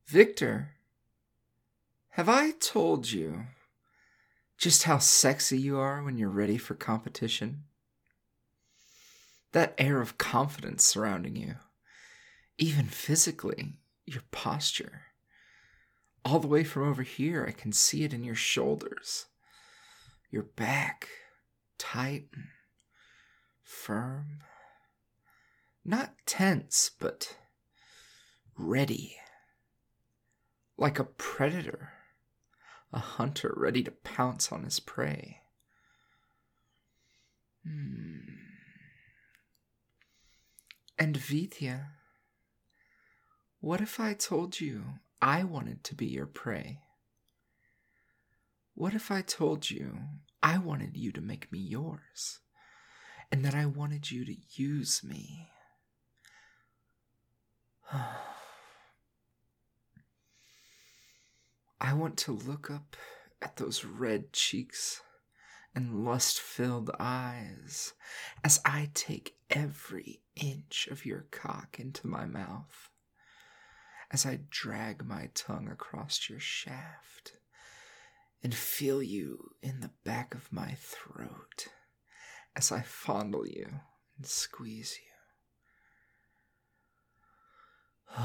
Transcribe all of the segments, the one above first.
Victor, have I told you just how sexy you are when you're ready for competition? That air of confidence surrounding you, even physically, your posture. All the way from over here, I can see it in your shoulders. Your back, tight and firm. Not tense, but ready. Like a predator, a hunter ready to pounce on his prey. And Vitya, what if I told you I wanted to be your prey? What if I told you I wanted you to make me yours, and that I wanted you to use me? I want to look up at those red cheeks and lust-filled eyes as I take every inch of your cock into my mouth, as I drag my tongue across your shaft and feel you in the back of my throat as I fondle you and squeeze you.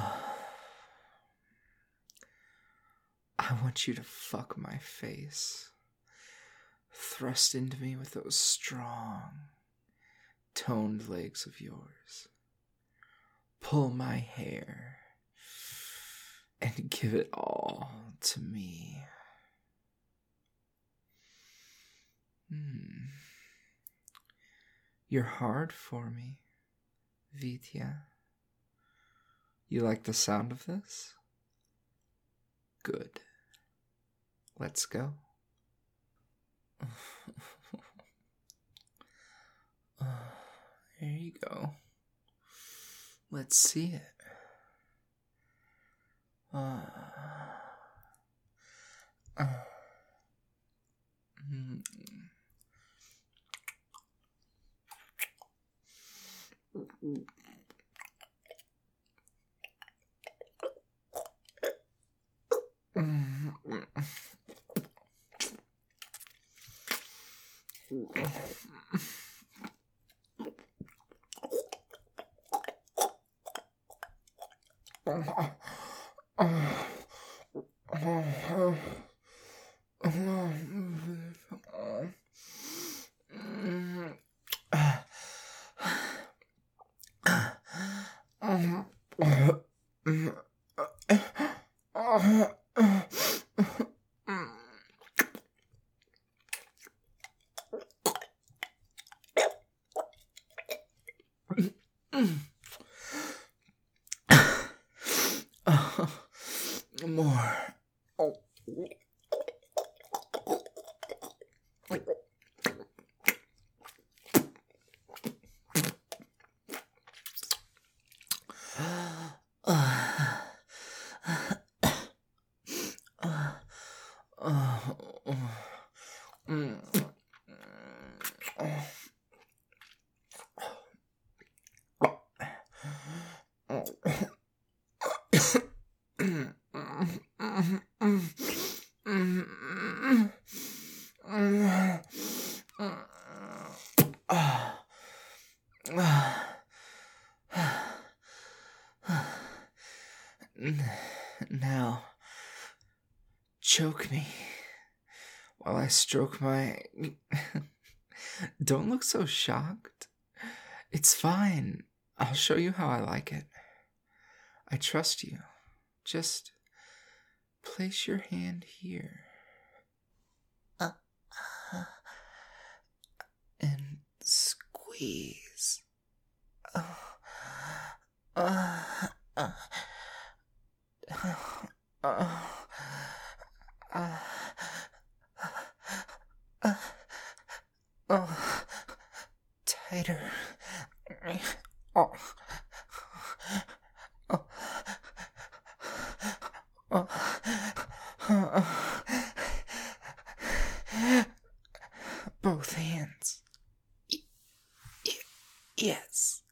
I want you to fuck my face, thrust into me with those strong, toned legs of yours. Pull my hair and give it all to me. You're hard for me, Vitya. You like the sound of this? Good. Let's go. There you go. Let's see it. More. Now, choke me while I stroke my... Don't look so shocked. It's fine. I'll show you how I like it. I trust you. Just place your hand here. And squeeze. Tighter. Both hands. Yes.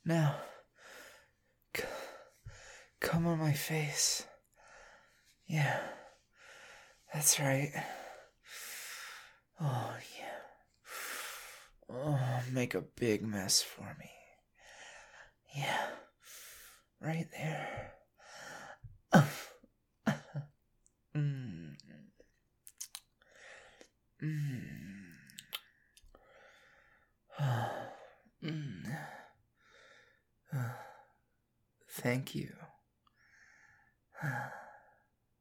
Now, c- come on my face. Yeah, that's right. Oh, yeah. Oh, make a big mess for me. Yeah, right there. Mm. Mm. Mm. Thank you.